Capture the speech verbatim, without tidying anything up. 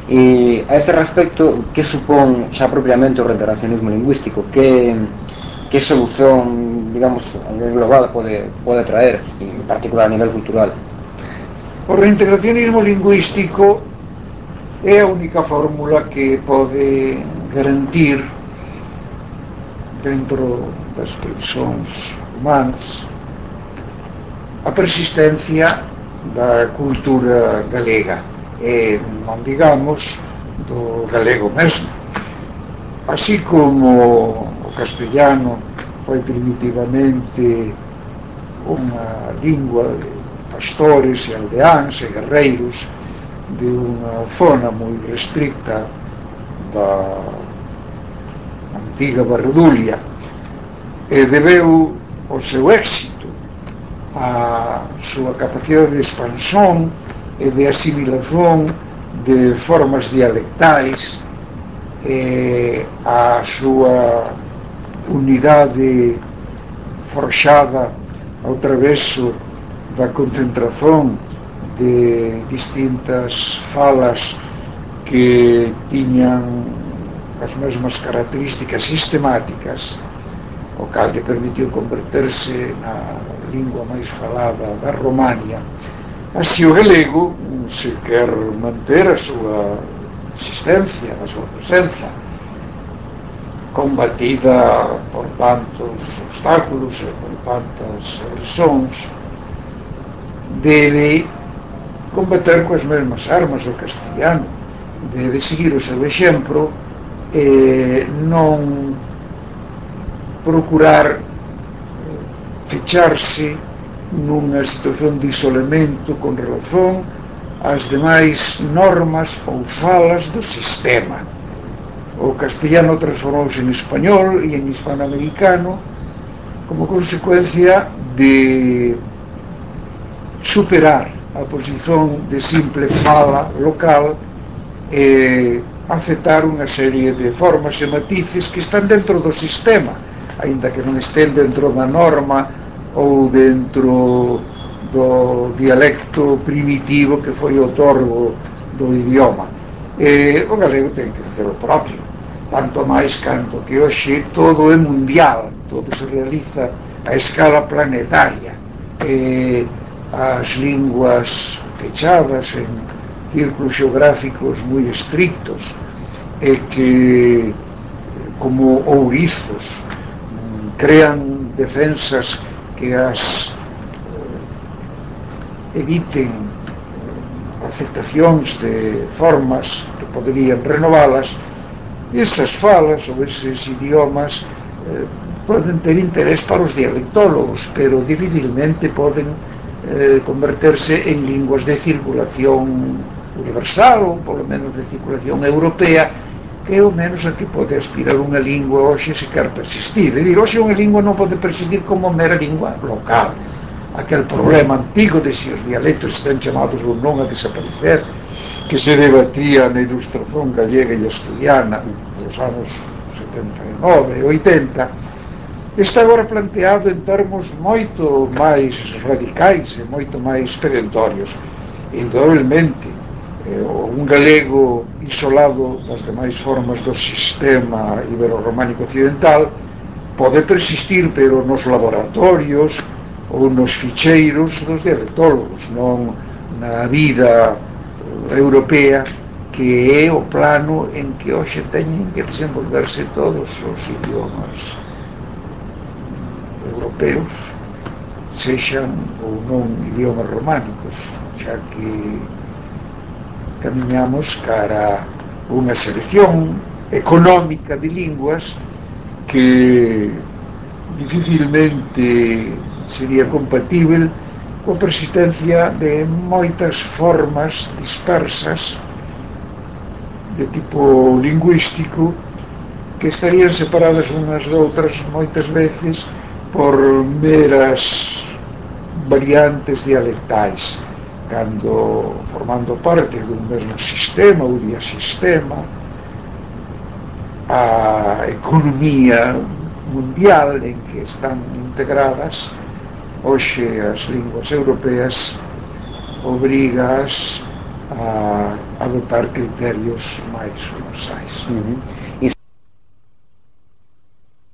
E a ese respecto, que supón xa propiamente o reintegracionismo lingüístico? Que, que solución, digamos, a nivel global pode, pode traer, en particular a nivel cultural? O reintegracionismo lingüístico é a única fórmula que pode garantir, dentro das previsóns humanas, a persistencia da cultura galega e, non digamos, do galego mesmo. Así como o castellano foi primitivamente unha lingua de pastores e aldeáns e guerreiros de unha zona moi restricta da antiga Barredulia, e debeu o seu éxito a súa capacidade de expansón e de asimilación de formas dialectais e a súa unidade forxada ao traveso da concentración de distintas falas que tiñan as mesmas características sistemáticas, o cal lle permitiu converterse na lingua máis falada da Romania. Así o galego, se quer manter a súa existencia, a súa presenza, combatida por tantos obstáculos e por tantas agresóns, debe combater coas mesmas armas o castellano, debe seguir o seu exemplo e non procurar fecharse nunha situación de isolamento con relación ás demais normas ou falas do sistema. O castellano transformouse en español e en hispanoamericano como consecuencia de superar a posición de simple fala local e aceptar unha serie de formas e matices que están dentro do sistema, aínda que non estén dentro da norma ou dentro do dialecto primitivo que foi o otorgo do idioma. E o galego ten que facer o propio, tanto máis canto que hoxe todo é mundial, todo se realiza a escala planetaria, e as linguas fechadas en círculos xeográficos moi estrictos e que, como ourizos, crean defensas que as eviten aceptacións de formas que poderían renovalas. Esas falas ou eses idiomas eh, poden ter interés para os dialectólogos, pero dificilmente poden eh, converterse en linguas de circulación universal, ou polo menos de circulación europea, que é o menos a que pode aspirar unha lingua hoxe se quer persistir. É dicir, hoxe unha lingua non pode persistir como mera lingua local. Aquel problema antigo de se os dialectos están chamados ou non a desaparecer, que se debatía na ilustración gallega e asturiana dos anos setenta e nove e oitenta, está agora planteado en termos moito máis radicais e moito máis perentorios. Indudablemente, un galego isolado das demais formas do sistema ibero-románico occidental pode persistir, pero nos laboratorios ou nos ficheiros dos dialectólogos, non na vida europea, que é o plano en que hoxe teñen que desenvolverse todos os idiomas europeos, sexan ou non idiomas románicos, xa que camiñamos cara unha selección económica de linguas que dificilmente sería compatible coa persistencia de moitas formas dispersas de tipo lingüístico que estarían separadas unhas doutras moitas veces por meras variantes dialectais, cando formando parte dun mesmo sistema ou diasistema a economía mundial en que están integradas hoxe as linguas europeas obrigas a adoptar criterios máis universais. Uh -huh.